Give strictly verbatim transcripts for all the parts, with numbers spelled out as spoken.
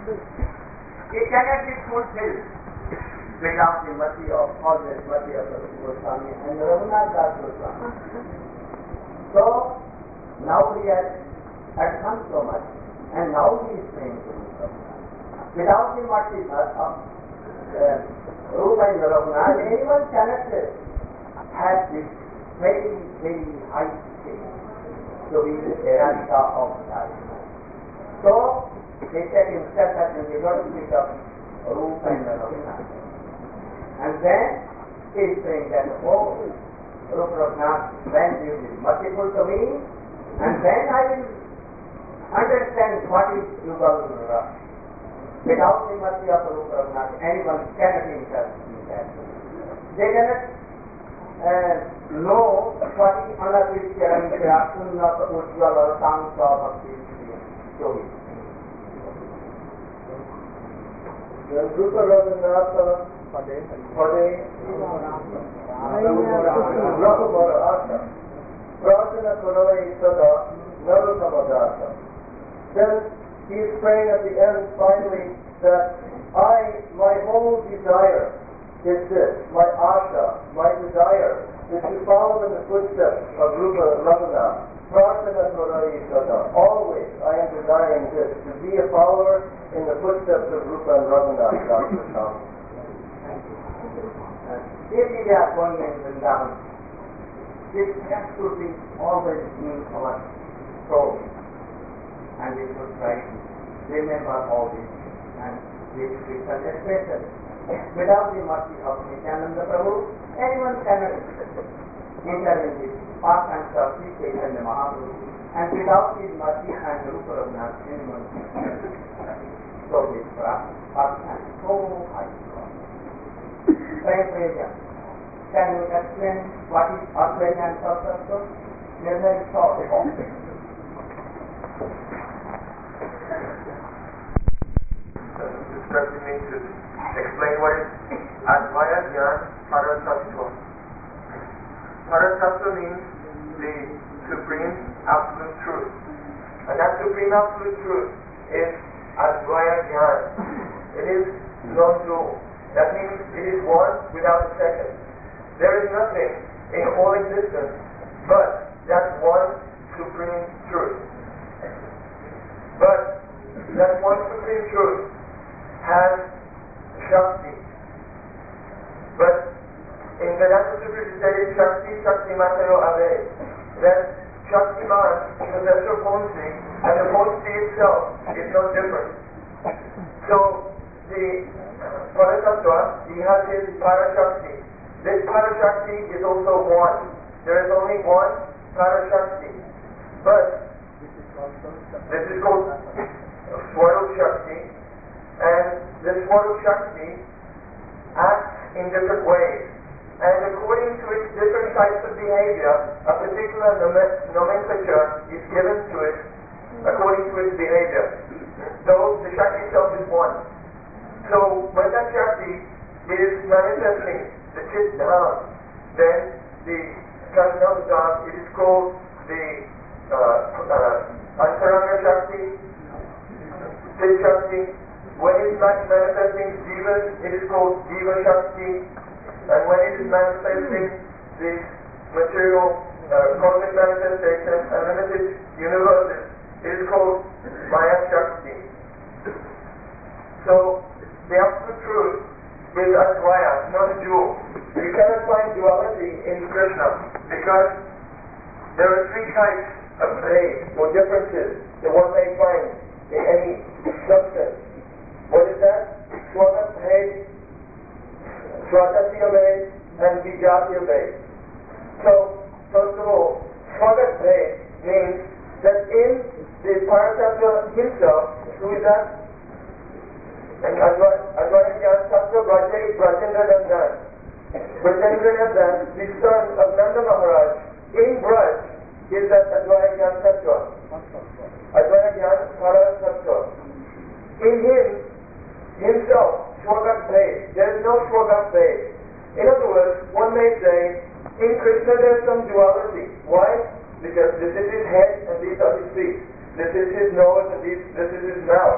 It cannot be fulfilled without the mercy of always mercy of the Goswami and Raghunath Das Goswami. So now he has advanced so much, and now he is praying to Rupa. Without the mercy of uh, Rupa and Raghunath, anyone cannot have this very, very high state to be the Radhika of life. So they said himself that we got to pick up Rupa and Raghunath. And then he is saying that, oh, Rupa Raghunath, when you will be merciful to me, and then I will understand what is Yugal Rasa. Without the mercy of Rupa Raghunath, anyone cannot interest in that. They cannot uh, know what is Anavit Charan Kya Sunnat Ujjwala Sankha Bhakti Yogi. Rupa Raghunath Pade Raghunath Prajna Kunavai Sada Narutamadatta. Then he is praying at the end finally that I, my whole desire is this, my asha, my desire is to follow in the footsteps of Rupa Raghunath. Prajna Kunavai Sada. Always I am desiring this, to be a follower in the footsteps of Rupa and Raghunath. Doctor Tom. If we are going in Vrindavan, this has to be always in our soul, and we should try to remember all this, and this is such a special. Without the mercy of Nityananda Prabhu, anyone cannot enter in this pastimes of Sri Chaitanya Mahaprabhu, and without his mercy and Rupa Raghunath, anyone cannot. So this pastime is so high. Can you explain what is Advaita and Sattva? They are very short about it. Instructing me to explain what is Advaita Jnana Parasattva. Parasattva means the supreme absolute truth. And that supreme absolute truth is Advaita Jnana. It is non-dual. That means it is one without a second. There is nothing in all existence but that one supreme truth. But that one supreme truth has Shakti. But in Vedanta Sutra it says Shakti Shakti Matayo Ave. That Shakti Man, possessor potency, and the potency itself is no different. So the Parasattva, he has his Parashakti. This Parashakti is also one. There is only one Parashakti. But this is called Swarup Shakti. And this Swarup Shakti acts in different ways. And according to its different types of behavior, a particular nom- nomenclature is given to it according to its behavior. So the Shakti itself is one. So when that Shakti is manifesting the Chit Dham, then the Transcendental Dham, it is called the uh, uh, Antaranga Shakti, Chit Shakti. When it is manifesting Jivan, it is called Jiva Shakti. And when it is manifesting the material uh, cosmic manifestation and limited universes, it is called Maya Shakti. So the absolute truth is Advaita, not a dual. You cannot find duality in Krishna because there are three types of bhed or differences that one may find in any substance. What is that? Swagat bhed, Swatasya bhed, and Vijatya bhed. So, first of all, Swagat bhed means that in the Parasattva himself, who is that? And Advaita Jnana Sattva Brajendra Nandan. Brajendra Nandan, the son of Nanda Maharaj, in Braj, is that Advaita Jnana Sattva. Advaita Jnana Parasattva. In him, himself, Swagat bhed. There is no Swagat bhed. In other words, one may say, in Krishna there is some duality. Why? Because this is his head and these are his feet. This is his nose and these, this is his mouth.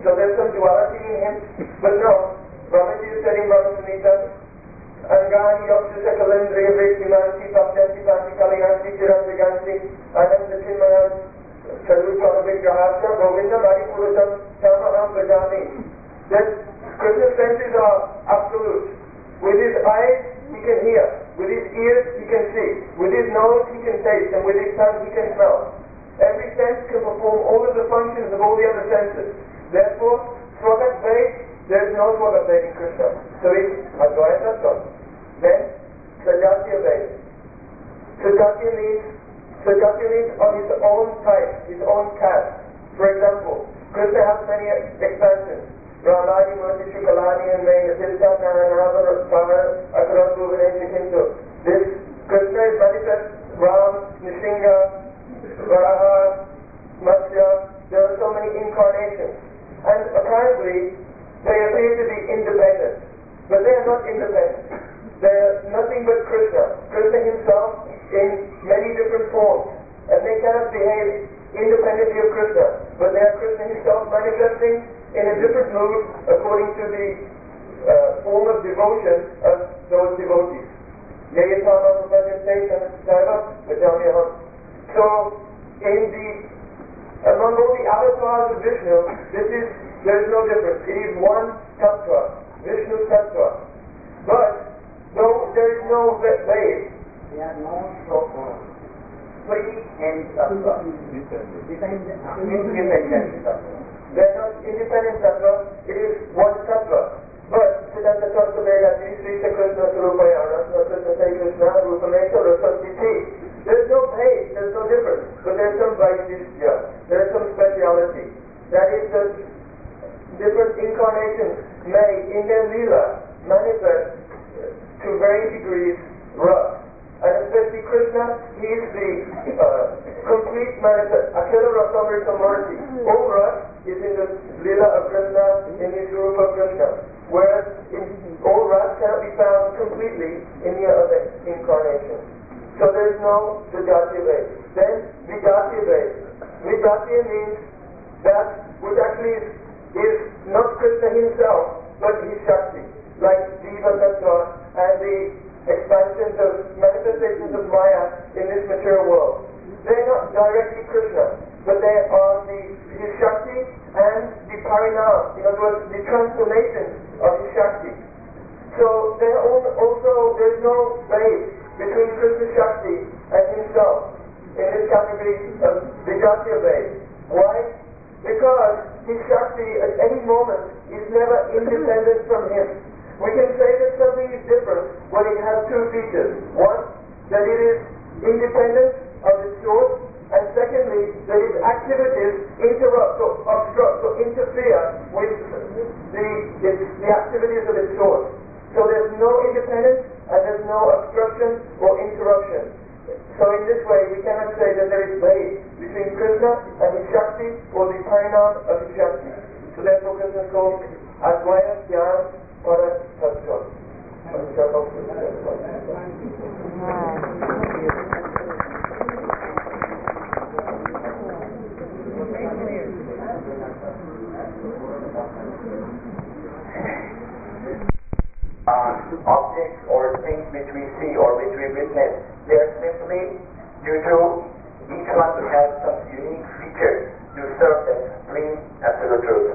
So there's some duality in him. But no, Brahmaji is telling Bhagavad Gita, Angani Yoksha Kalendriya Vekimanti Tapyanti Panti Kalayanti Chirantiganti Ananda Chimaya Charuchara Vigrahasya Govinda Maripurutam Samaham Bhajami. That Krishna's senses are absolute. With his eyes he can hear, with his ears he can see, with his nose he can taste, and with his tongue he can smell. Every sense can perform all of the functions of all the other senses. Therefore, Swagat Ved, there is no Swagat Ved in Krishna. So it's Advaya Tattva. Then, Sajatya Ved. Sajatya means, Sajatya means of his own type, his own caste. For example, Krishna has many expansions. Ramadi Murti Shukalani and May Nasilta Naranava Pava Akaratu Vinayasikinto. This Krishna is manifest Ram, Nishinga, Varaha, Matsya. There are so many incarnations. And apparently, they appear to be independent. But they are not independent. They are nothing but Krishna. Krishna himself in many different forms. And they cannot behave independently of Krishna. But they are Krishna himself manifesting in a different mood according to the uh, form of devotion of those devotees. So, in the among all the avatars of Vishnu, this is there is no difference. It is one tattva, Vishnu tattva. But though there is no way, they are known so free and tattva. Independent tattva. They are not independent tattva, it is one tattva. But Siddhanta Tattva Veda Sri Krishna Surupaya Rasna Krishna Rupamesa Rasatiti. There is no pain, there is no difference. But there is some vaidishya, there is some speciality. That is that different incarnations may in their lila manifest to varying degrees rasa. And especially Krishna, he is the uh, complete manifest. Akhila Rasamrita Murti. All rasa is in the lila of Krishna, in the Rupa of Krishna. Whereas in, all rasa cannot be found completely in the other incarnations. So there is no Vijatya Ved. Then Vijatya Ved. Vijatya means that which actually is, is not Krishna himself, but his Shakti. Like Jiva Tattva and the expansions of manifestations of Maya in this material world. They are not directly Krishna, but they are the his Shakti and the Parinam, in other words, the transformation of his Shakti. So there also there is no base between Krishna Shakti and himself in this category of Vijatya Ved. Why? Because his Shakti at any moment is never independent from him. We can say that something is different when it has two features. One, that it is independent of its source, and secondly, that its activities interrupt or obstruct or interfere with the, its, the activities of its source. So there's no independence and there's no obstruction or interruption. So in this way, we cannot say that there is base between Krishna and his Shakti or the Parinam of his Shakti. So therefore Krishna is called Advaya Jnana Para Tattva. Uh, objects or things which we see or which we witness, they are simply due to each one to have some unique features to serve that supreme absolute truth.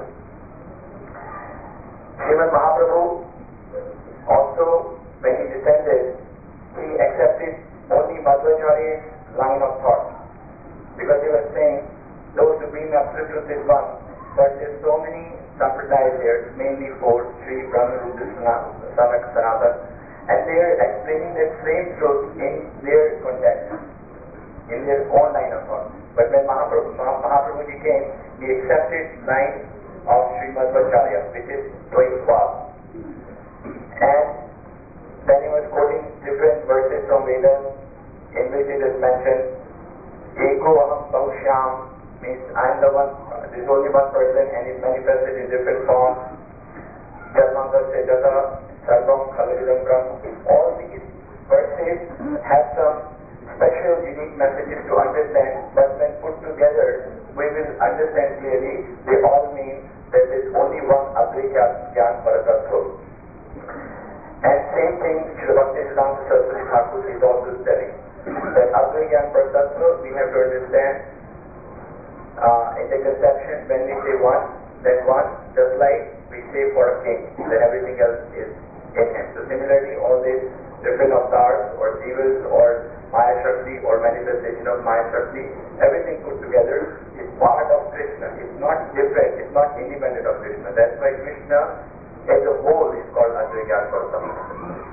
Srimad Mahaprabhu also, when he descended, he accepted only Madhvacharya's line of thought, because they were saying, though supreme absolute truth is one, but there's so many sampradayas here, mainly four, Sri Brahma Rudra Sanak Sanatan, and they are explaining that same truth in their context, in their own line of thought. But when Mahaprabhu, Mahaprabhu came, he accepted line of Sri Madhvacharya, which is Dvaitvad. And then he was quoting different verses from Vedas, in which it is mentioned, Eko Aham Bhaushyam, means I am the one, there is only one person and it manifested in different forms. Dharmanga Sejata, Sarvam Khalavidam Brahma. All these verses have some special unique messages to understand, but when put together we will understand clearly they all mean that there is only one Advaita Gyan Paratattva. And same thing Srila Bhaktivedanta Saraswati Thakur is also telling, that Advaita Gyan Paratattva we have to understand uh, in the conception when we say one, then one, just like we say for a king, that everything else is in him. So similarly, all these different avatars or jivas or Maya Shakti or manifestation of Maya Shakti, everything put together is part of Krishna. It's not different, it's not independent of Krishna. That's why Krishna as a whole is called Advaita Gyan Paratattva.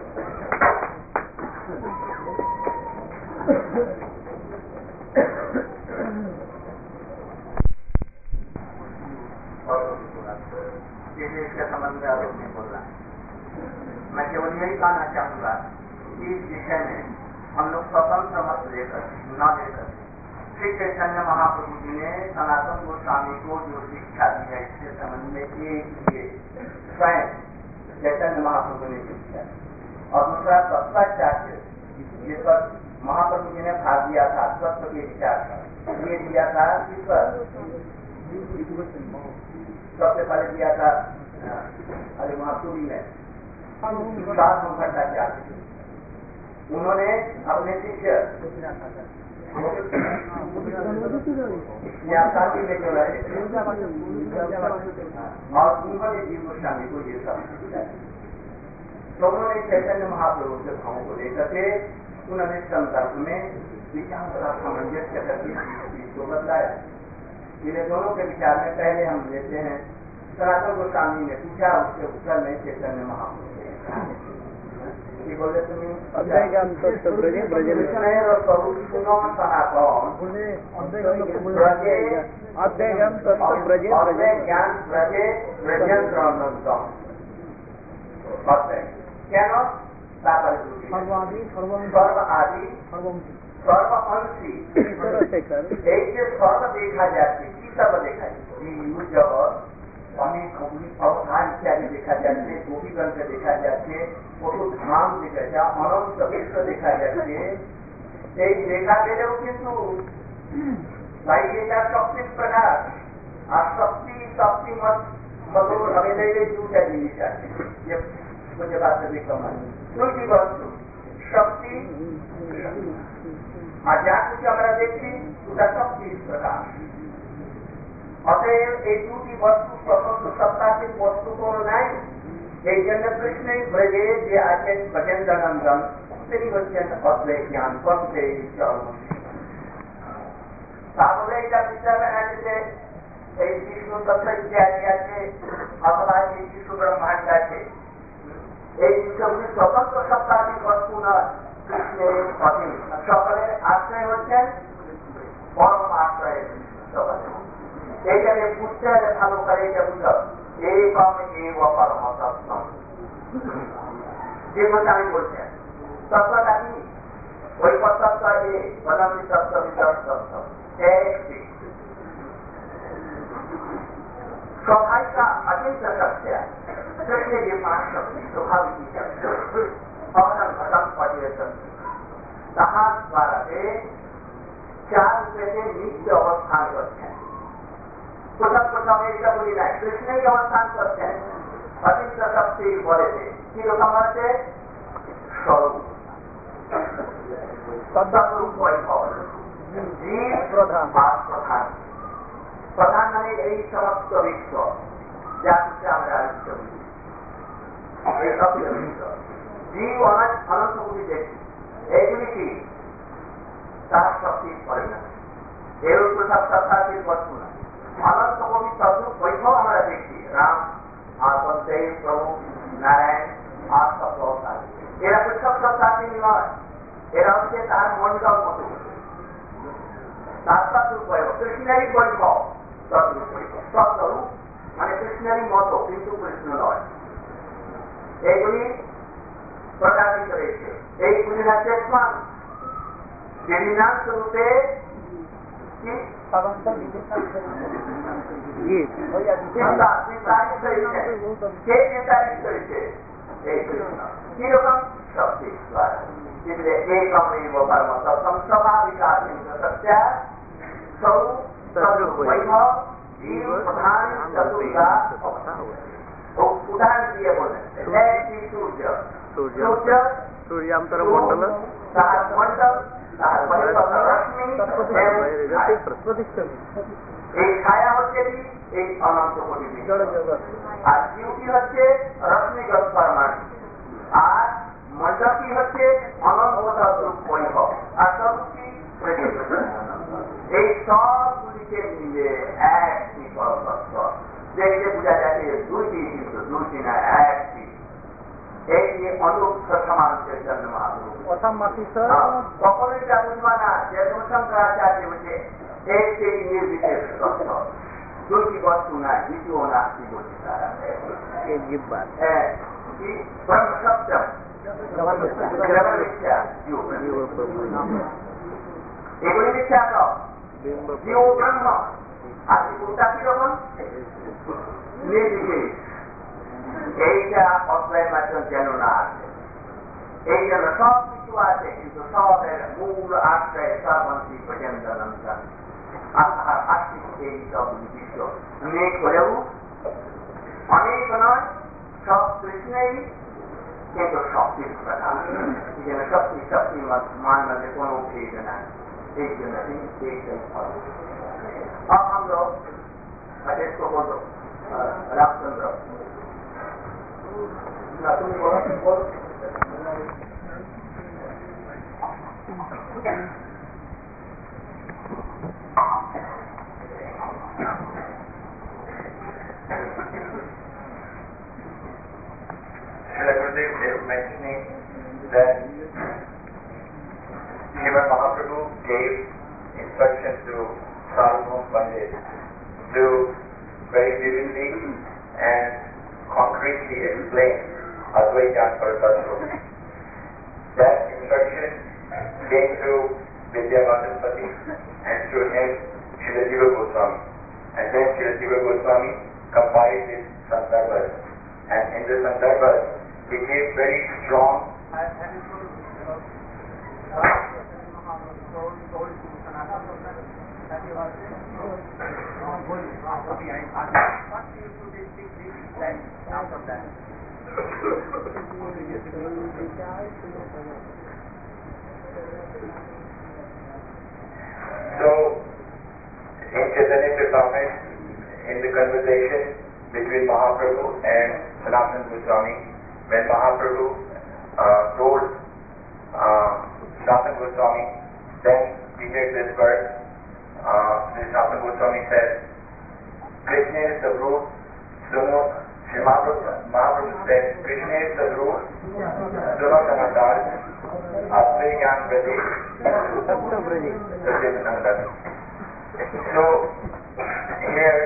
इसके संबंध में आरोप नहीं बोल रहा है। मैं केवल यही कहना चाहूंगा कि इस विषय में हम लोग स्वतंत्र मत लेकर न लेकर श्री चैतन्य महाप्रभु जी ने सनातन गोस्वामी को जो शिक्षा दी है इसके संबंध में एक ये स्वयं चैतन्य महाप्रभु ने शिक्षा और दूसरा तत्वाचार्य जिस पर महाप्रभु जी ने भाग दिया था तत्व के विचार का ये दिया था इस पर सबसे पहले दिया था अरे महापुरी में भट्टाचार्य उन्होंने अपने शिष्य शादी में जो रहे और उन्होंने जीव गोस्वामी को ये सब तो उन्होंने चैतन्य महाप्रभु के भावों को लेकर के उन्होंने संदर्भ में विचार का सामंजस्य करके इसको बदलाया। इन्हें दोनों के विचार में पहले हम लेते हैं सनातन गोस्वामी ने पूछा, उसके उत्तर में चैतन्य महाप्रभु बोले तुम्हें सर्व आदि सर्व अंशी एक सर्व देखा जाती की सर्व देखा जाती जब अनेक अवधान इत्यादि देखा जाते गोपीगण से देखा जाते फोटो धाम देखा जा अनंत विश्व देखा जाते एक देखा गए किंतु भाई ये क्या शक्ति प्रकार और शक्ति शक्ति मत मधुर हमें ले जूझा नहीं चाहते ये मुझे बात से देखा कोई भी वस्तु शक्ति आजाद कुछ हमारा देखती उसका शक्ति इस प्रकार अतएव एक दूसरी वस्तु स्वतंत्र सत्ता की वस्तु को नहीं एक जन कृष्ण ब्रजे जे आचरण भजन नंदन श्री वचन अद्वैत ज्ञान पंथे सामुदायिक का विचार बनाने से एक विष्णु तत्व इत्यादि आते अथवा एक विष्णु ब्रह्मांड आते एक स्वतंत्र सत्ता की वस्तु न कृष्ण अधीन सकले आश्रय वचन परम आश्रय सकले এখানে পুষ্টারে ভালো করে এটা বুঝো একম এব পরম তত্ত্ব যে কথা আমি বলছি তত্ত্বটা কি ওই তত্ত্ব এ বনামি তত্ত্ব বিকাশ তত্ত্ব একটি सफाई का अचिंत सत्य कृष्ण के पास शक्ति स्वाभाविक अवनम घटम पर्यटन कहा द्वारा से चार रूपये से नित्य अवस्थान करते हैं प्रथम प्रथम एक बोली ना कृष्ण के अवस्थान करते हैं अचिंत शक्ति बोले थे कि हमारे स्वरूप सदस्वरूप वैभव जीव प्रधान प्रधान प्रधान माने यही समस्त विश्व जाति हमारा विश्व जीव अनंत अनंत बुद्धि देखी एगुली की तार शक्ति परिणत एवं प्रसाद सत्ता की वस्तु अनंत को भी सदरूप वैभव हमारा देखिए राम आत्मदेव प्रभु नारायण आज सब अवतार एरा कुछ सब सत्ता की निवास एरा उनके तार मंडल मधु सदरूप वैभव कृष्णरी वैभव सदरूप वैभव सदरूप माने कृष्णरी मतो किंतु कृष्ण नय एगुली प्रकाशित करेছে এইগুলি হচ্ছে মান বিভিন্ন রূপে কি সাধারণত জি ওই চিন্তা চিন্তাই করেছে কে চিন্তাই করেছে এই কি রকম শক্তি দ্বারা इसलिए एकम एव परम तत्त्वम स्वाभाविक आत्म सत्य स्वरूप स्वरूप वैभव जीव प्रधान चतुर्गा तो उदाहरण दिए बोले जैसे सूर्य सूर्य सूर्यांतर मंडल मंडल रश्मि एक छाया होते भी एक अनंत कोटि আর জিউটি হচ্ছে রশ্মিগত পরমাণু আর মণ্ডলটি হচ্ছে অনন্ত তত্ত্ব বৈভব আর সবটি এই সবগুলিকে মিলে একটি পরতত্ত্ব দেখতে বোঝা যাচ্ছে দুইটি কিন্তু দুইটি না একটি এই যে অনুক্ত সমাজের জন্য তখন এটা বুঝবা না যে শঙ্করাচার্য বলছে একটি নির্বিশেষ তত্ত্ব দুটি বস্তু না দ্বিতীয় নাস্তি বলছে তারা হ্যাঁ কি ব্রহ্মসপ্তম এগুলি বিখ্যাত জীব ব্রহ্ম আর ত্রিপুরটা কিরকম নির্বিশেষ এইটা অধ্যায়ের মাধ্যমে যেন না আছে এই জন্য সব কিছু আছে কিন্তু সবের মূল আশ্রয় সর্বন্তি পর্যন্ত আর্থিক এই সব বিশ্ব অনেক হলেও অনেক নয় সব কৃষ্ণেই কিন্তু শক্তির কথা এই জন্য শক্তি শক্তি মান মধ্যে কোনো ভেদ নাই এই জন্য এইটাই अब हम लोग अजय को बोलो रामचंद्र तुम बोलो बोलो Srila Gurudev is mentioning that Srimad Mahaprabhu gave instructions to Sarvabhauma Pandit to very vividly and concretely explain Advaita Paratattva. That instruction came through Vidyavadapati and through him Srila Jiva Goswami. And then Srila Jiva Goswami compiled his Sandarbhas. And in the Sandarbhas, he gave very strong So, in Chaitanya Charitamrita, in the conversation between Mahaprabhu and Sanatana Goswami, when Mahaprabhu uh, told uh, Sanatana Goswami, then we hear this verse, uh, Sanatana Goswami said, Krishna is the root, Suno, Sri Mahaprabhu, Mahaprabhu said, Krishna is the root, Suno Sanatar, Asve Gyan Vrati, Satyatananda. So, here,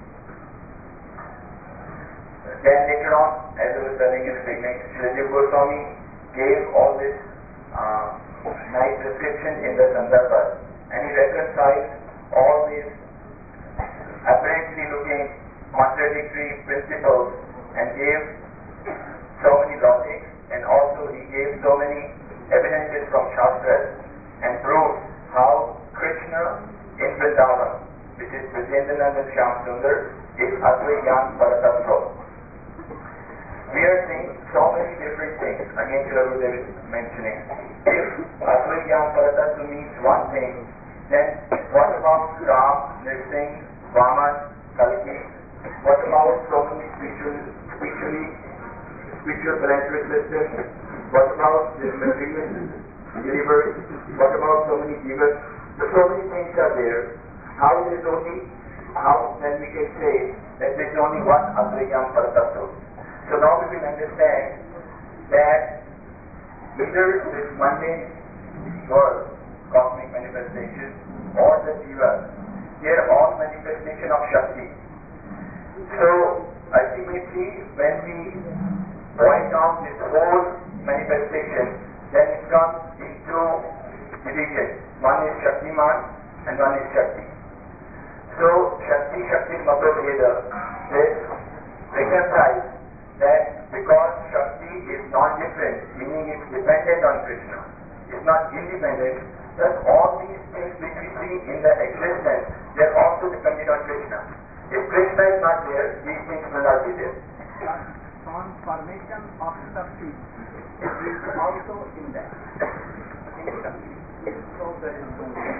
then later on, as I was telling in the beginning, Srila Jiva Goswami gave all this uh, nice description in the Sandarbhas, and he reconciled all these apparently looking contradictory principles and gave so many logics, and also he gave so many evidences from Shastras and proved how Krishna in Vrindavan, which is Vijayendranand Shyam Sundar, is Advaiyan Paratattva. We are seeing so many different things. Again, Srila Gurudev is mentioning. If Advaiyan Paratattva means one thing, then what about Ram, Nirsingh, Vaman, Kalki? What about so many spiritual, spiritually, spiritual planetary systems? What about the material universe? What about so many jivas? So, so many things are there. How there is only, how then we can say that there is only one Advaiyan Paratattva. So now we will understand that either this mundane world, cosmic manifestation, or the jivas, they are all manifestation of Shakti. So ultimately, when we point out this whole manifestation, then it comes into division. One is Shaktiman and one is Shakti. So Shakti, Shakti Mabhaveda is reconciled that because Shakti is non-different, meaning it's dependent on Krishna, it's not independent, thus all these things which we see in the existence, they are all also dependent on Krishna. If Krishna is not there, these things will not be there. Transformation of Shakti is also in that. In Shakti. So there is no way.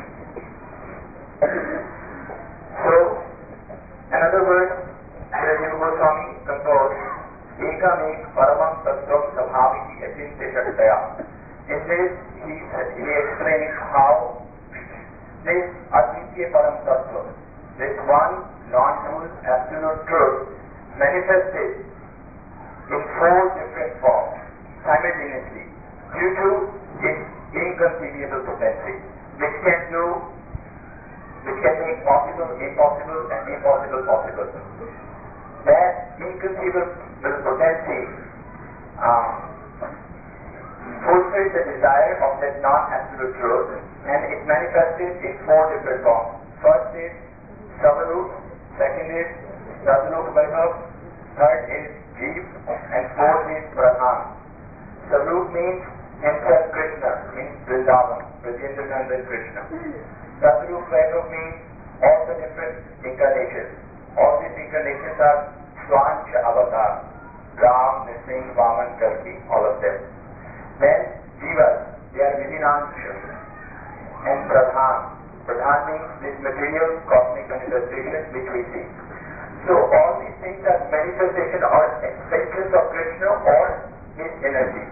So, another word, Jiva Goswami composed, Ekam ek paramam tattvam sabhaviti achintya shaktaya. In this, he, he explains how this Advitya Param Tattva, this one non-dual absolute truth, manifested in four different forms simultaneously due to its inconceivable potency, which can do, which can make possible impossible and impossible possible. That inconceivable potency um, fulfills the desire of that non-absolute truth, and it manifested in four different forms. First is Savarup, second is Radharup Vaibhav, third is Jeev, and fourth is Pradhan. Savarup means himself Krishna, means Vrindavan, Brajendra Nandan Krishna. Radharup Vaibhav means all the different incarnations. All these incarnations are Swancha Avatar, Ram, Nising, Vaman, Kalki, all of them. Then Jivas, they are Vivinamsha. And Pradhan. Pradhan means this material cosmic manifestation which we see. So all these things are manifestation or extensions of Krishna or his energy.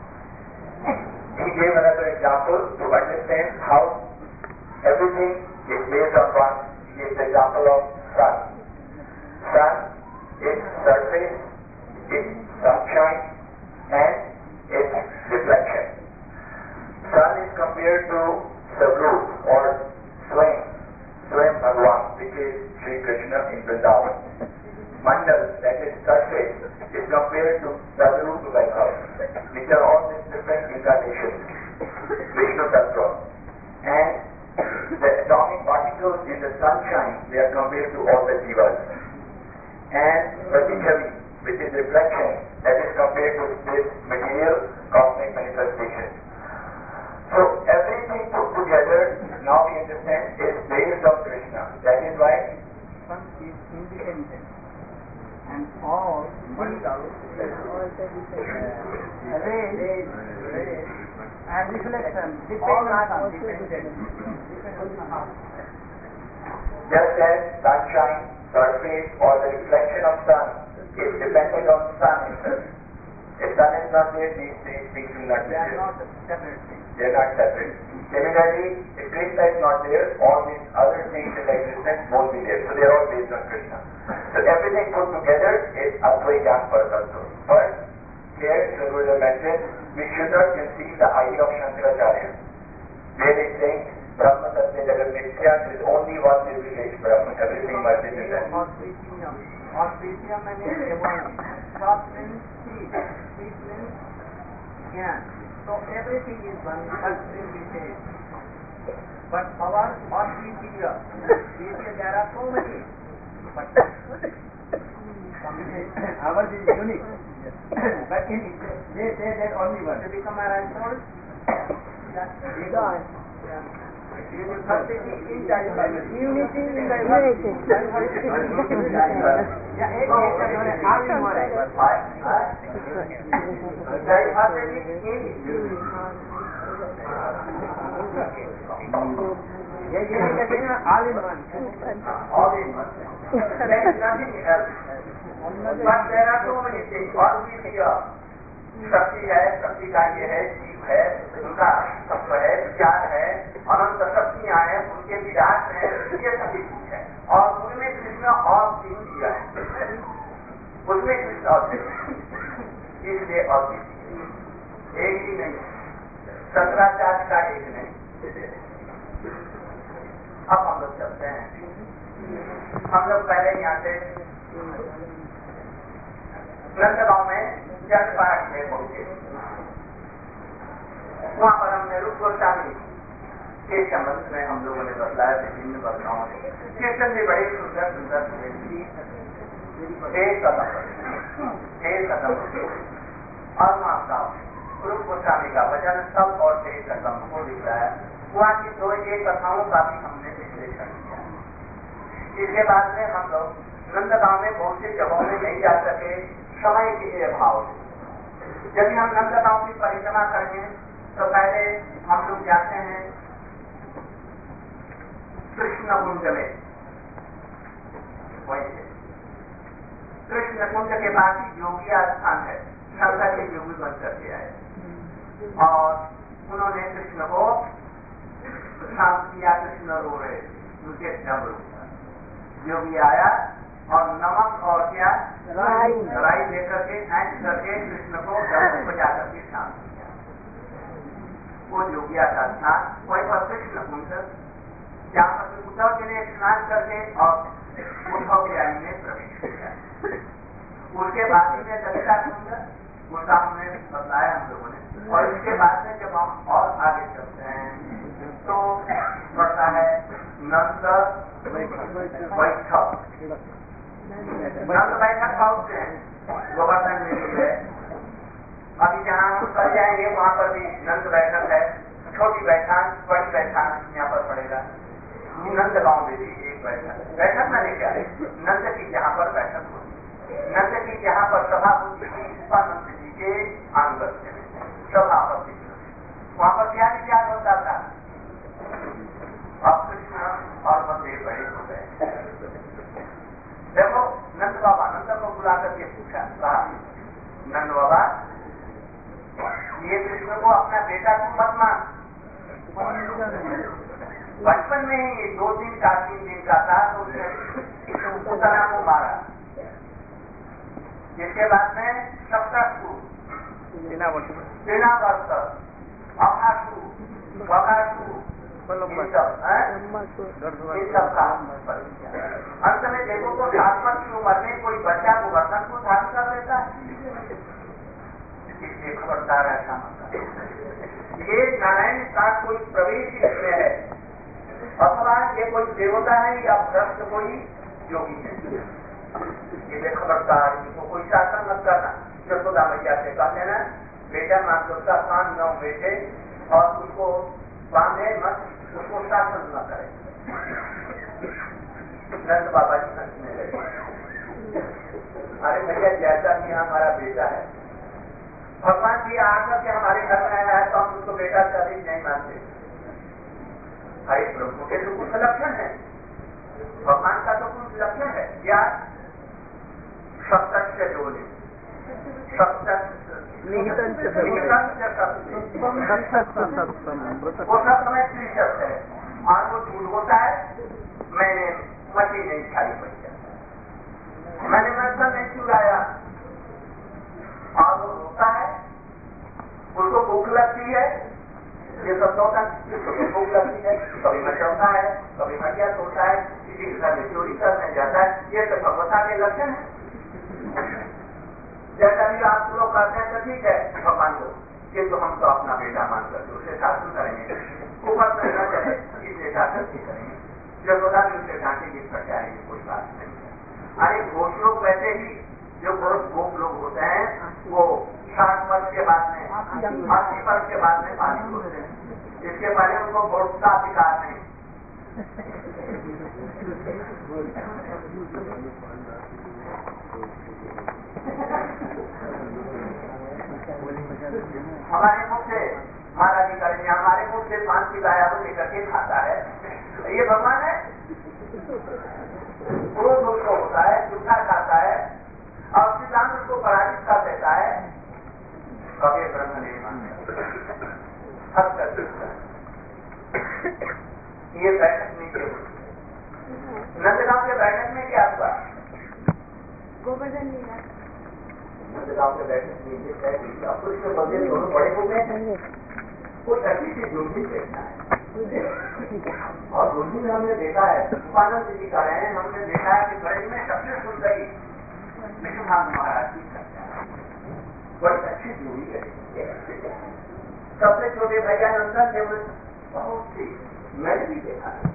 He gave another example to understand how everything is based on one. He gave the example of sun. Sun is surface, its sunshine, and its reflection. Sun is compared to Savrup or Swam, Swam Bhagavan, which is Sri Krishna in Vrindavan. Mandal, that is surface, is compared to Radharup Vaibhav, which are all these different incarnations, Vishnu Tattva. And the atomic particles in the sunshine, they are compared to all the jivas. And Pratichavi, which is reflection, that is compared to this material cosmic manifestation. So everything put together, now we understand, is based on Krishna. That is why Sun is independent. And all mandal, rays, and reflection depend on sun, dependent. just as sunshine, surface, or the reflection of sun is dependent on sun itself. If sun is not there, these three things will not be They are there. not separate things. They are not separate. Similarly, if Krishna is not there, all these other things in existence won't be there. So they are all based on Krishna. So everything put together is Advaita Paratattva. But here, Sri Guru mentioned, we should not conceive the idea of Shankaracharya. Where they think Brahma Tattva Jagat Mithya, there is only one Nirvishesh Brahman, everything must be different. Auspicium. Auspicium means evolving. Short means seed. Seed means yeah. So everything is one Nirvishesh. But our auspicium, there are so many. But ours is unique. But in it, they say that only one. To become a soul, that's God. Yeah. Unity in diversity. Yeah, एक एक all in one. Diversity in unity. ये ये कहते हैं all in one. All in one. There is nothing else. But there are so many things. और भी दिया शक्ति है, शक्ति का ये है, जीव है, उनका तत्व है, ज्ञान है, अनंत शक्तियां हैं, उनके विराट है, ये सभी कुछ है। और उनमें कृष्ण और द्वितीय है, उसमें कृष्ण और द्वितीय, इसलिए और द्वितीय एक ही नहीं, शंकराचार्य का एक नहीं। अब हम लोग चलते हैं, हम लोग पहले यहाँ से नंदगांव में जल पार्क में पहुंचे। वहां पर हमने रूप गोस्वामी के संबंध में हम लोगों ने बतलाया विभिन्न वर्षाओं में कीर्तन भी बड़े सुंदर सुंदर एक कदम एक कदम और वहां का रूप गोस्वामी का वचन सब और एक कदम को दिख रहा है। वहां की दो एक कथाओं का भी हमने विश्लेषण किया। इसके बाद में हम लोग नंदगांव में बहुत सी जगहों में नहीं जा सके, समय के अभाव से। यदि हम नंदगांव की परिक्रमा करेंगे तो पहले हम लोग जाते हैं कृष्ण कुंज में, वही कृष्ण कुंज के बाद ही योगी स्थान है, शंकर के योगी बन करके आए और उन्होंने कृष्ण को शांत किया। कृष्ण रो रहे थे, उनके दम रुका। योगी आया और नमक और क्या राई लेकर के ऐंठ करके कृष्ण को दम बजा करके शांत किया। वो योगिया का स्थान वही पर कृष्ण कुंज, जहाँ पर उद्धव जी ने स्नान करके और उद्धव की आई में प्रवेश किया। उसके बाद ही में दलिता कुंज, उसका हमने बताया हम लोगों ने। और इसके बाद में जब हम और आगे चलते हैं तो पड़ता है नंद बैठक। नंद बैठक बहुत से हैं गोवर्धन में है। अभी जहाँ हम कर जाएंगे वहाँ पर भी नंद बैठक है, छोटी बैठक बड़ी बैठक यहाँ पर पड़ेगा। नंद गांव में भी एक बैठक बैठक मैंने क्या है, नंद की जहाँ पर बैठक होती, नंद की जहाँ पर सभा होती थी नंद जी के आंगन में सभा होती थी, वहाँ पर क्या विचार होता था। अब कृष्ण और बलदेव बड़े हो गए। देखो नंद बाबा नंद को बुला करके पूछा, कहा नंद बाबा ये कृष्ण को अपना बेटा को मत मान। बचपन में ही दो दिन का तीन दिन का था तो उसने उतना को मारा। इसके बाद में सप्तशु, सेना वर्ष, अभाशु, बगाशु, ये सब काम अंत में देखो तो सात वर्ष की उम्र में कोई बच्चा गोवर्धन को धारण कर लेता है। इसलिए खबरदार ऐसा मत। ये नारायण का कोई प्रवेश इसमें है, अथवा ये कोई देवता है या भ्रष्ट कोई योगी है। ये खबरदार, इसको कोई शासन मत करना। यशोदा मैया से कहते ना बेटा माँ तो उसका कान नौ बेटे और उसको बांधे मत, उसको शासन न करे। नंद बाबा जी हंसने लगे, अरे भैया जैसा कि हमारा बेटा है, भगवान जी आकर के हमारे घर में आया है तो हम उसको बेटा से अधिक नहीं मानते। अरे प्रभु के तो कुछ लक्षण है, भगवान का तो कुछ लक्षण है क्या। सप्तस्य जोड़े वो सब समय त्रिशब्द है और वो झूठ होता है। मैंने मछली नहीं खाई भैया, मैंने मछली नहीं चुराया, और वो रोता है, उसको भूख लगती है। ये सब सोता भूख लगती है, कभी मचलता है, कभी हटिया सोता है, किसी के घर में चोरी करने जाता है। ये तो भगवता के लक्षण है। जैसा भी आप लोग करते हैं तो ठीक है भगवान को, किंतु हम तो अपना बेटा मान करके उसे शासन करेंगे, ऊपर से न चले इसलिए शासन की करेंगे। जब बता भी उसे डांटेगी फटाएंगे, कोई बात नहीं है। अरे घोष लोग वैसे ही जो घोष भोग लोग होते हैं वो साठ वर्ष के बाद में अस्सी वर्ष के बाद में पानी होते हैं, इसके पहले उनको वोट का अधिकार नहीं। हमारे मुख से महाराज जी करेंगे, हमारे मुख से पांच की गाया को लेकर के खाता है, ये भगवान है। क्रोध उसको होता है, झूठा खाता है और सिद्धांत उसको पराजित कर देता है। कभी ब्रह्म नहीं मानते, हद कर देता है। ये बैठक में क्यों नंदगांव के बैठक में क्या हुआ? गोवर्धन लीला नंदगांव के बैठक में अब तो इसमें बंदे दोनों बड़े हो गए हैं। कुछ अच्छी सी दुर्गी देखना है और दुर्गी में हमने देखा है, उपानंद जी का रहे हैं, हमने देखा है कि ब्रज में सबसे सुंदरी विष्णुभान महाराज की कन्या बड़ी अच्छी दूरी है। सबसे छोटे भैया नंदन देव बहुत सी मैंने भी देखा है।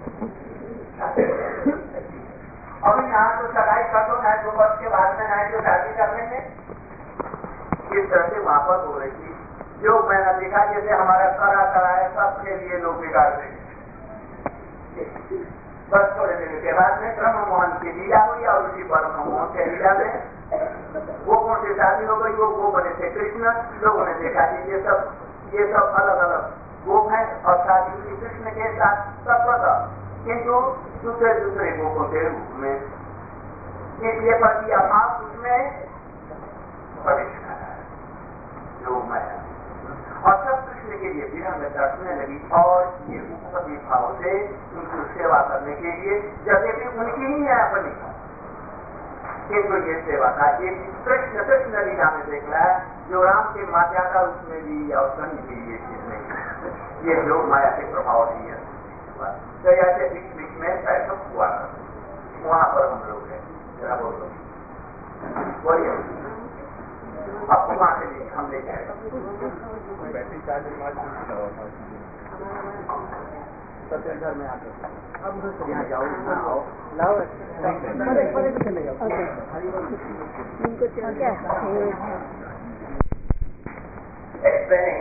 और यहाँ तो सगाई कर दो, ना दो वर्ष के बाद में ना जो शादी कर लेंगे, इस तरह से वापस हो रही थी। जो मैंने देखा जैसे हमारा करा करा है सबके लिए लोग बिगाड़ देंगे। बस थोड़े दिन के बाद में ब्रह्म मोहन की लीला हुई और उसी ब्रह्म मोहन के लीला में गोपों से शादी हो गई। वो गो बने थे कृष्ण। लोगों ने देखा कि ये सब ये सब अलग अलग गोप है और शादी हुई कृष्ण के साथ सब पता, किंतु दूसरे दूसरे गोपों के रूप में। इसलिए पर किया आप उसमें प्रवेश कर जो माया और सब कृष्ण के लिए विरंग दर्शने लगी और ये उपपति भाव से उनकी सेवा करने के लिए जैसे भी उनकी ही है अपनी, किंतु ये सेवा का एक कृष्ण कृष्ण लीला में देख रहा है जो राम के माता का रूप में भी और कहीं भी ये चीज नहीं, ये लोग माया के प्रभाव नहीं है। तो ऐसे बीच बीच में बैठक हुआ वहां पर हम लोग हैं। जरा बोलो बोलिए अब वहां से हम ले जाए सत्येंद्र में आते यहाँ जाओ आओ लाओ explaining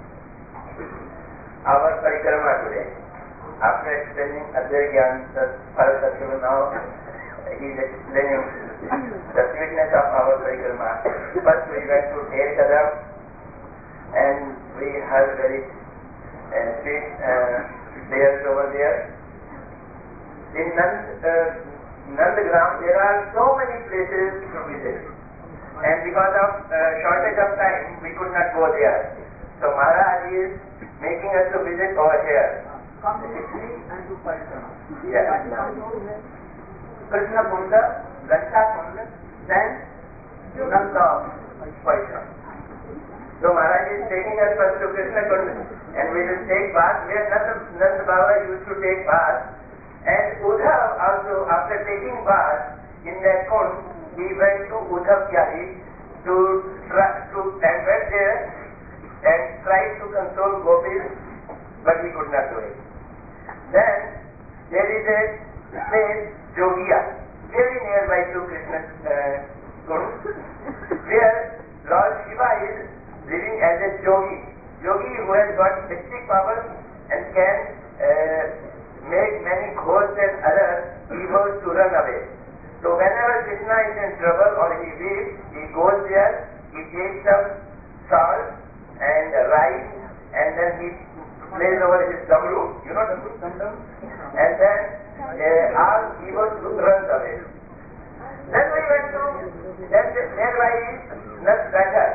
our parikrama today. After explaining Advaita Gyan, Paratatma, now he is explaining the sweetness of our parikrama. First we went to Ter Kadam and we had very uh, sweet uh, players over there. In Nand, uh, Nandagram there are so many places to visit, and because of uh, shortage of time we could not go there. So Maharaj is making us to visit over here. Come to me and do Parikrama. Yes. Krishna Kunda, Ganta Kunda, then Nanda Parikrama. So Maharaj is taking us first to Krishna Kunda, and we will take bath where Nanda, Nanda Baba used to take bath. And Uddhav also, after taking bath in that kund, he went to Uddhav Kyari to try to and went there and tried to console gopis, but he could not do it. Then there is a place Jogia, very nearby to Krishna's uh, kund, where Lord Shiva is living as a yogi, yogi who has got mystic powers and can uh, make many ghosts and other evils to run away. So whenever Krishna is in trouble or he weak, he goes there, he takes some salt and rice and then he plays over his damru, you know damru, and then uh, all evils runs away. Then we went to, then nearby is Nathbhatta.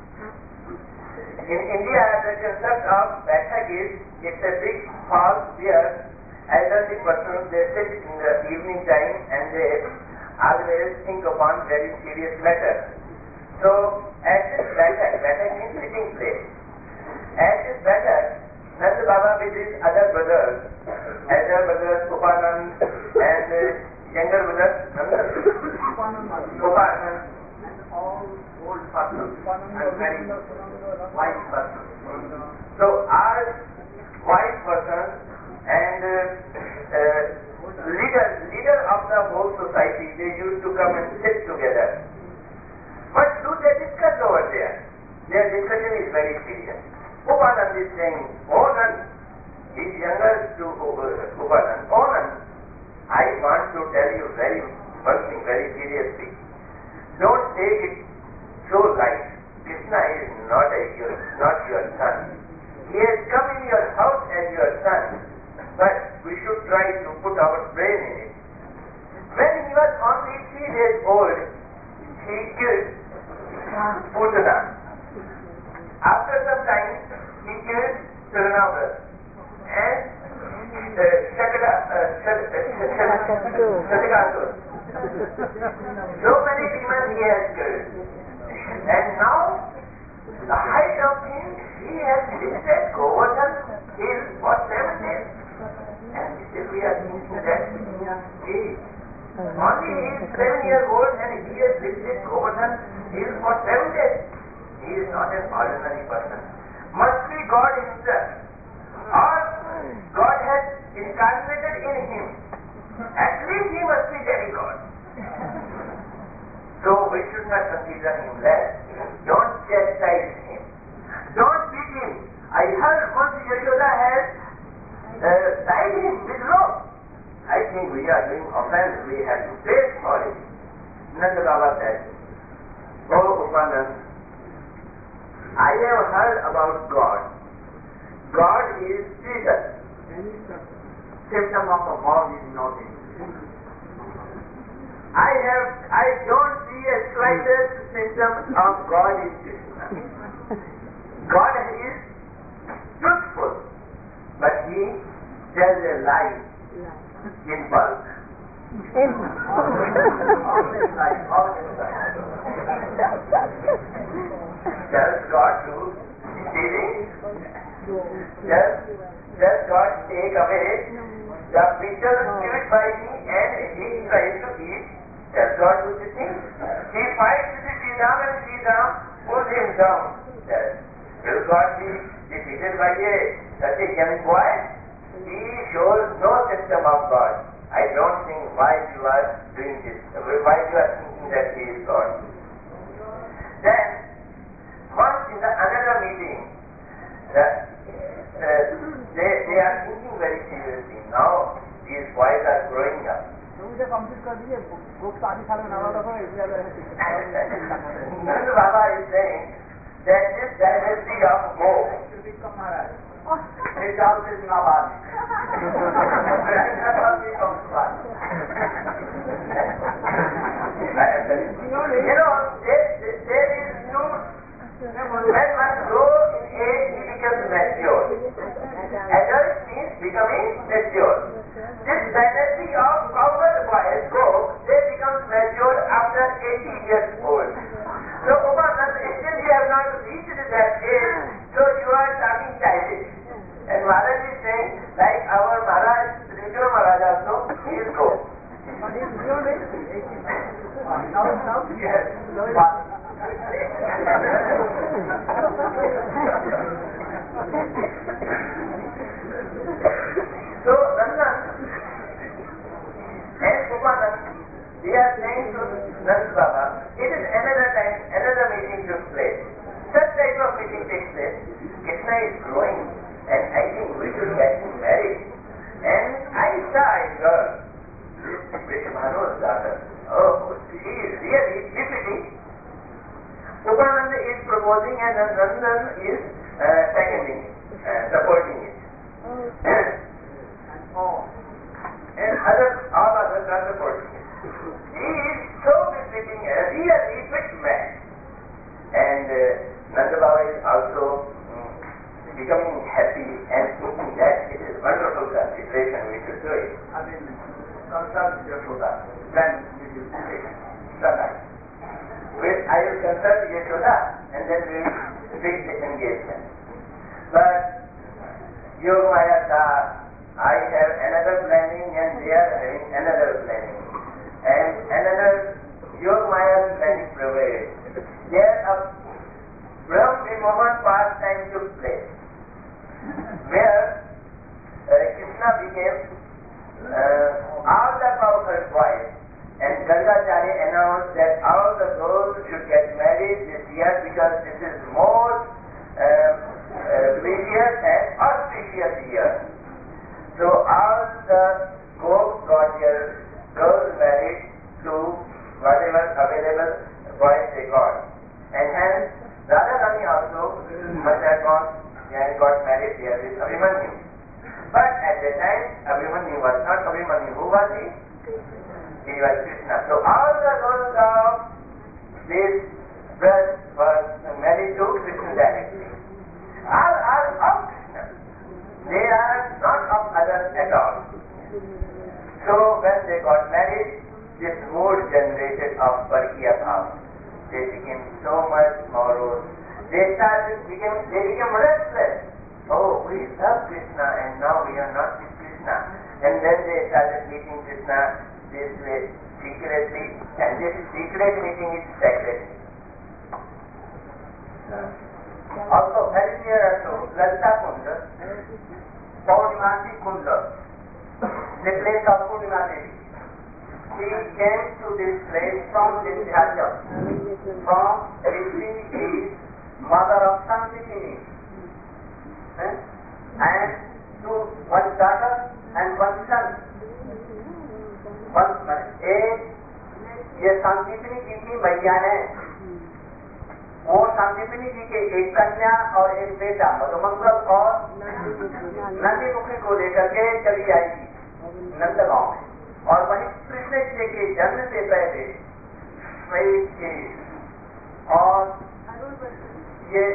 In India, the concept of Bhatta is, it's a big hall there. Elderly persons, they sit in the evening time and they always think upon very serious matters. So, at this Bhatta, Bhatta means sitting place. At this Bhatta, Nanda Baba with his other brothers, elder brothers Upanand and uh, younger brothers Nanda Upanand, all old persons and very wise persons. So, all wise persons and uh, uh, leader, leader of the whole society, they used to come and sit together. What do they discuss over there? Their discussion is very serious. Upanand is saying, oh Nand, he is younger to uh, Upanand. Oh Nand, I want to tell you very one thing very seriously. Don't take it so light. Krishna is not a your, not your son. He has come in your house as your son, but we should try to put our brain in it. When he was only three days old, he killed Putana. After some time, he killed Tirunavra and uh, Shakada, uh, Shatakasur. So many demons he has killed. And now, the height of him, he has lifted Govardhan hill for seven days. And still we are thinking that he only he is seven years old and he has lifted Govardhan hill for seven days. He is not an ordinary person. Must be God himself. Or God has incarnated in him. At least he must be demigod. So we should not consider him less. Don't chastise him. Don't beat him. I heard once Yashoda has uh, tied him with rope. I think we are doing offense, we have to pay for it. Nanda Baba said, Oh Upanand, I have heard about God. God is Jesus. Symptom of a fog is nothing. I have, I don't see a slightest symptom of God is Krishna. God is truthful, but he tells a lie in bulk. Always lie, always lie. Does God do stealing? Does, does God take away the bitter spirit by me and he tries to eat? Does God do this thing? He fights with Sri Ram and Sri Ram pulls him down. Does, will God be defeated by a such a young boy? He shows no symptom of God. I don't think why you are doing this, why you are thinking that he is God. Then, once in the another meeting, the, uh, they, they are thinking very seriously. Now, these boys are growing up. Nanda Baba is saying that this dynasty of Go is also Nabad. You know, there, there is no, when one grows in age, he becomes mature. Adult means becoming mature. This dynasty of cowherd boys go, they become mature after eighty years old. So, Upanand, still you have not reached that age, so you are talking childish. And Maharaj is saying, like our Maharaj, Sridhar Maharaj also, he is go. Now, now, yes. So, Nandan and Upanand, they are saying to Nanda Baba, it is another time, another meeting took place. Such type of meeting takes place. Krishna is growing, and I think we should get him married. And I saw a girl, Vishmanu's daughter. Oh, she is really befitting. Upananda is proposing and Nandan is uh, seconding it, uh, supporting it. Oh. And others, all others are supporting it. He is so befitting a really fit man. And uh, Nanda Baba is also um, becoming happy and thinking that it is wonderful consideration, we should do it. I mean, consult Yashoda, then we will do it. Tonight. With, I will consult Yashoda and then we will fix the engagement. But Yogamaya Das, I have another planning and they are having another planning. And another Yogamaya planning prevails. There a Brahm Vimohan pastime took place, where uh, Krishna became uh, all the cowherd boys, and Gargacharya announced that all the girls should get married this year because this is most uh, uh, precious and auspicious year. So all the gopis got their girls married to whatever available boys they got. And hence, Radharani also must have gone and got married there with Abhimanyu. But at that time, Abhimanyu was not Abhimanyu. Who was he? He was Krishna. So all the girls of this birth was married to Krishna directly. All are of Krishna. They are not of others at all. So when they got married, this mood generated of Parkiya Bhav. They became so much morose. They started became they became restless. Oh, we love Krishna and now we are not with Krishna. And then they started meeting Krishna this way secretly, and this secret meeting is sacred. Also very near also Lalita Kunda, Paurnimasi Kunda, the place of Purnima Devi. She came to this place from Vindhyachal, from Rishi is mother of Santikini, and two, one daughter and one son. वो संदीपिनी जी के एक कन्या और एक बेटा मधुमंगल और नंदीमुखी को लेकर के चली आई थी नंदगांव में, और वहीं कृष्ण जी के जन्म से पहले श्वेत के और ये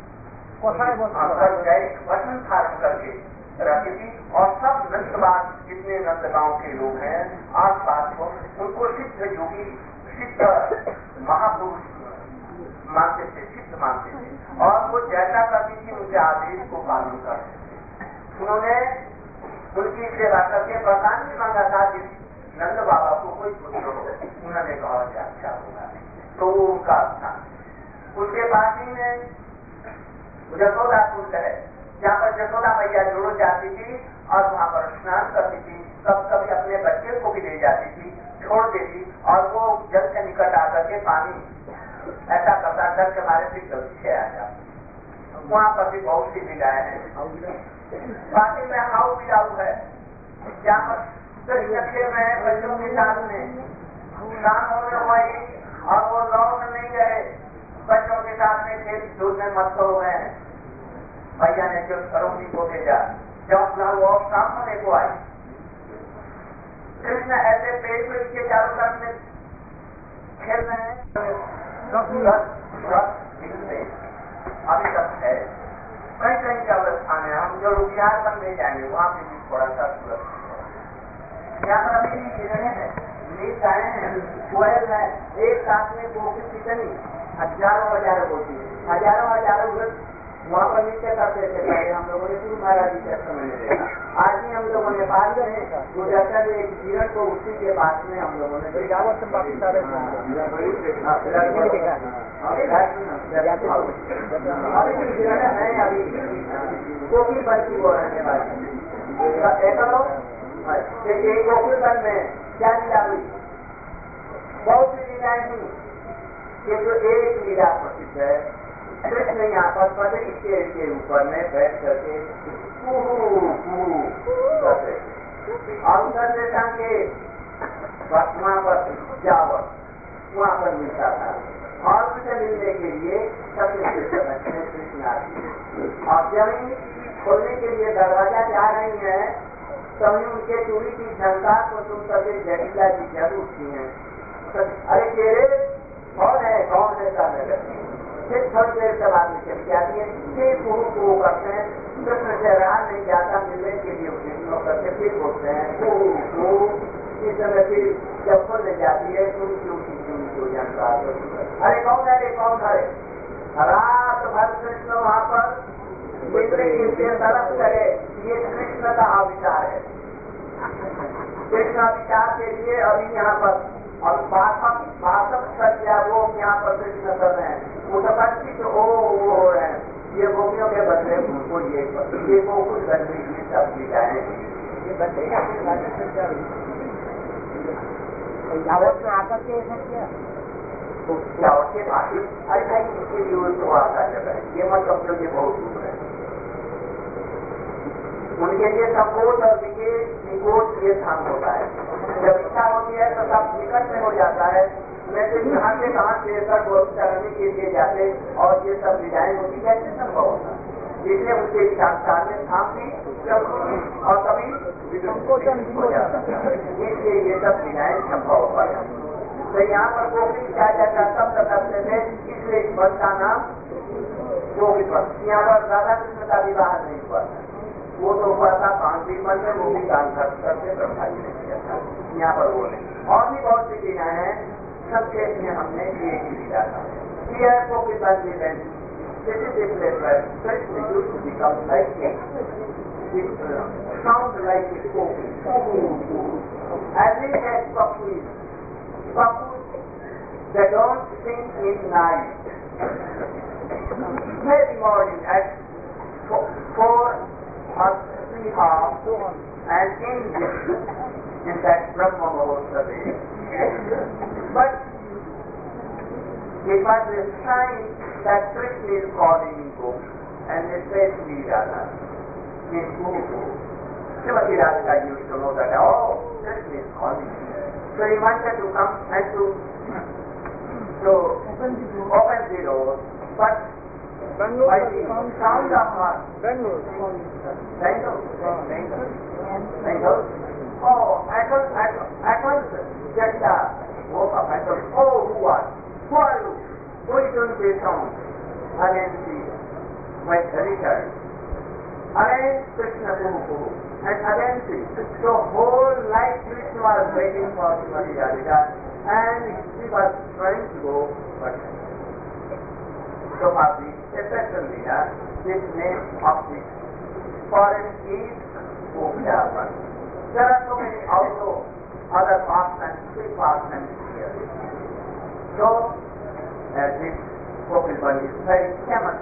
वचन धारण करके रखी थी, और सब नंदबाद जितने नंदगांव के लोग हैं आस पास को उनको सिद्ध योगी सिद्ध महापुरुष मानते थे, सिद्ध मानते थे, और वो जैसा करती थी उनके आदेश को पालन करते थे। उन्होंने उनकी सेवा करके वरदान भी मांगा था कि नंद बाबा को कोई पुत्र हो, उन्होंने कहा कि अच्छा होगा, तो वो उनका था। उसके बाद ही में जसोदा कुंड है, जहाँ पर जसोदा मैया जोड़ो जाती थी और वहाँ पर स्नान करती थी, कब कभी अपने बच्चे को भी ले जाती थी, छोड़ देती, और वो जल के निकट आकर के पानी ऐसा करता डर के मारे भी गलती से आ जाता। वहाँ पर भी बहुत सी लीलाएं हैं। बाकी में हाउ बिलाऊ है, जहाँ पर नक्शे में बच्चों के साथ में शाम होने हुई और वो लौट नहीं गए, बच्चों के साथ में खेल दूध में मस्त हो गए हैं। भैया ने जो सरोजी को भेजा, जब वो शाम होने को आई, कृष्ण ऐसे पेड़ को इसके चारों तरफ में खेल रहे हैं। अभी तक है कई कई का स्थान है, हम जो बिहार बन ले जाएंगे वहाँ पे भी थोड़ा सा सुरक्षित। यहाँ पर अभी हिरणे हैं, नील गाय हैं, कोयल है, एक साथ में कोकिल कितनी हजारों हजारों बोलती है, हजारों हजारों लोग वहाँ पर नृत्य करते थे। पहले हम लोगों ने गुरु महाराज जी के समय में देखा, आज भी हम लोगों ने पाल में गुजरकर एक जीवन को उसी के पास में हम लोगों ने देखा। अभी कोकिल बन की वो रहने वाली एक कोकिल बन में क्या लीला हुई, बहुत सी लीलाएं हुई, ये जो एक लीला प्रसिद्ध है, कृष्ण यहाँ पर पदरी शेर के ऊपर में बैठ करके और उधर से के वहाँ पर जावर वहाँ पर मिलता था, और उसे मिलने के लिए सबसे कृष्ण आती है, और जमीन खोलने के लिए दरवाजा जा रही है, तभी उनके चूड़ी की झंकार को सुन करके जटिला जी जरूर उठती है। अरे तेरे कौन है कौन है करने लगती है, फिर थोड़ी देर के बाद में चली जाती है, फिर गुरु को करते हैं, कृष्ण से रहा नहीं जाता, मिलने के लिए उसे करके फिर बोलते हैं इस समय फिर जब खोलने जाती है चूड़ी चूड़ी चूड़ी को झंकार। अरे कौन है रे कौन है, रात भर कृष्ण वहाँ पर मिलने के लिए तरफ करे, ये कृष्ण का अविचार है। कृष्ण अविचार के लिए अभी यहाँ पर और बासक बासक सत्या वो यहाँ पर कृष्ण कर रहे हैं, मुतपंचित ओ वो हो रहे हैं, ये गोपियों के बदले उनको ये ये गोकुल बदले ये सब दिखाए, ये बदले यावत में आकर के क्या यावत के बाकी अरे भाई इनके लिए तो आता जगह है, ये मत समझो ये बहुत दूर है, उनके लिए सपोर्ट और विकेट निकोट ये स्थान होता है। जब इच्छा होती है तो सब निकट में हो जाता है, मैं तो कहाँ से कहाँ से गोद करने के लिए जाते और ये सब विधाएं होती कैसे संभव होता, इसलिए उनके साक्षात में स्थान भी और कभी हो जाता है, इसलिए ये सब विधाएं संभव हो पाया। तो यहाँ पर गोपित क्या जाता शब्द करते थे, इसलिए इस वर्ष का नाम गोपित वर्ष। यहाँ पर राधा कृष्ण का विवाह नहीं हुआ था, वो तो हुआ था पांच दिन मन में, वो भी दान करके ब्रह्मा जी ने किया था, यहाँ पर वो नहीं। और भी बहुत सी लीलाएं हैं, संक्षेप में हमने एक ही लीला था को किसान sound like a coffee. As it has puppies, puppies that don't sing in night. Every morning at four, four or three half, and in this, in that Brahma Mahotsav. But it was a sign that Krishna is calling Gopi, and especially Radha. In Guru, Srimati Radhika used to know that, oh, Krishna is calling me. So he wanted to come and to, to open the door but Bangalore. by the sound of our Bangalore. Bangalore, Bangalore, Bangalore. Oh, Ackles, Ackles, Ackles, get the work of Ackles. Oh, who are? Who are you? Who is going to be found against the my Richard? Against Krishna Guru and against it. So whole life Krishna was waiting for Srimati Radhika and she was trying to go, but so for the special leader, this name of the forest is Gopinavan. There are so many also other pastimes, three pastimes here. So, uh, this Gopinavan is very famous.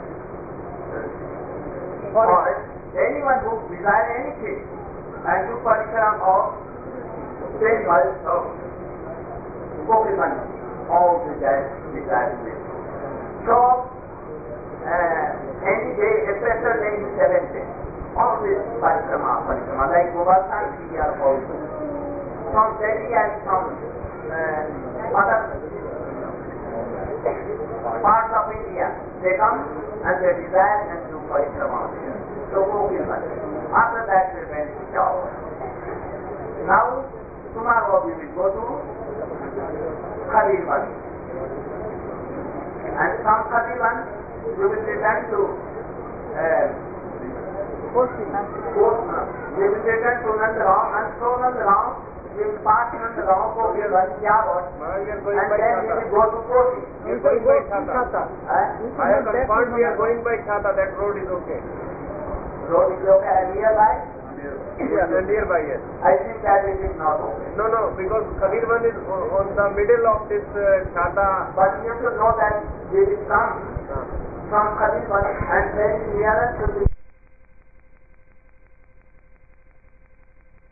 Forest, anyone who desires anything and do parikrama of ten miles of Gopinavan, all desires desire this. So, uh, any day, a special day is seven days. Always parikrama, parikrama, like Govardhan we are also. From Delhi and from uh, other parts of India, they come and they desire and do parikrama. So Gopinavan. After that they went to Java. Now, tomorrow we will go to Khalilwan. And from Khalilwan, we will return to uh, Postman. We will return to Nandagaon, and from Nandagaon, we will pass Nandagaon, go to Java, and then we will go to Kochi. We are going by Chhata. Uh, I have confirmed we are going by Chhata. That road is okay. road is okay, and nearby? Yes, and nearby, yes. I think that it is not okay. No, no, because Khalilwan is o- on the middle of this uh, Chhata. But you have to know that we will come from Khalilwan and very nearest to the